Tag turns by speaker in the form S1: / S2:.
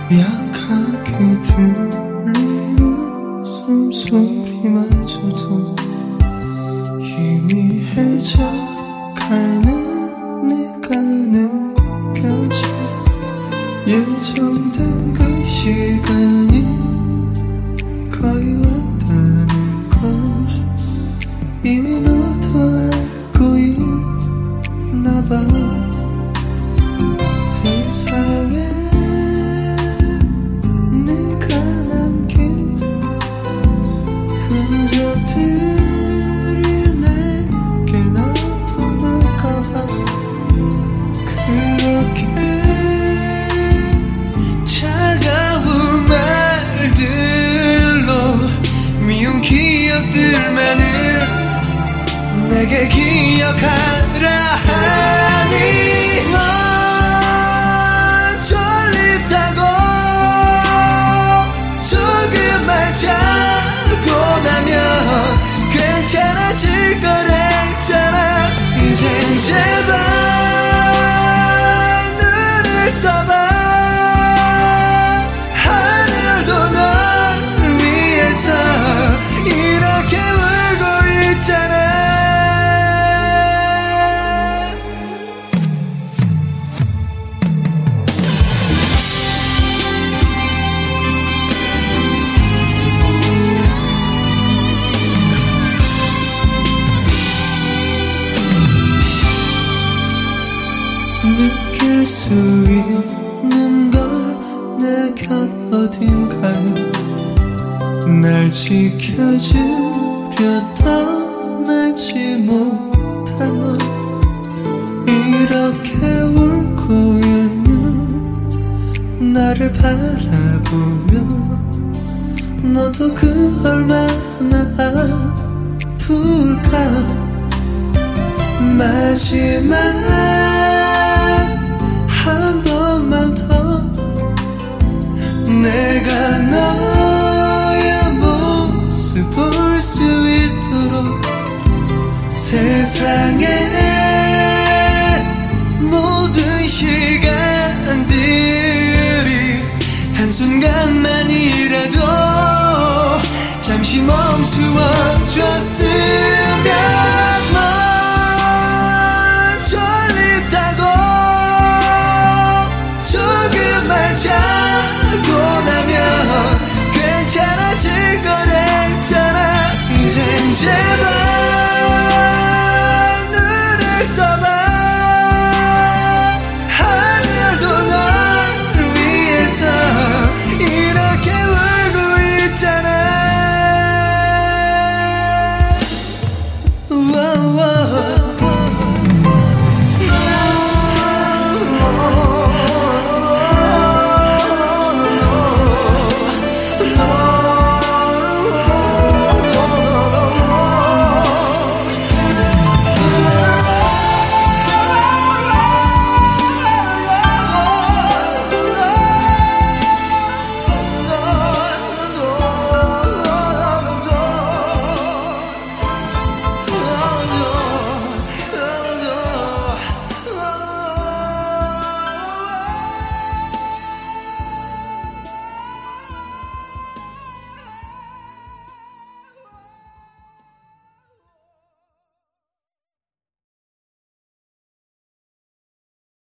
S1: 약하게 들리는 숨소리마저도 희미해져가는 네가 느껴져. 예정된 그 시간이 거의 왔다는 걸 이미 너도 알고 있나봐. 세상에 네가 남긴 흔적들이 내겐 아픔 될까봐 그렇게 차가운 말들로 미운 기억들만을 내게 기억하라 하니 넌 졸립다고 조금만 자고 나면 괜찮아질 거랬잖아. 이젠 제발 눈을 떠봐. 하늘도 널 위해서 이렇게 울고 있잖아. 느낄 수 있는 걸 내 곁 어딘가에 날 지켜주려 떠나지 못한 너. 이렇게 울고 있는 나를 바라보며 너도 그 얼마나 아플까. 마지막 한 번만 더 내가 너의 모습 볼 수 있도록 세상의 모든 시간들이 한순간만이라도 잠시 멈추어 줬으면. 넌 졸립다고 조금만 자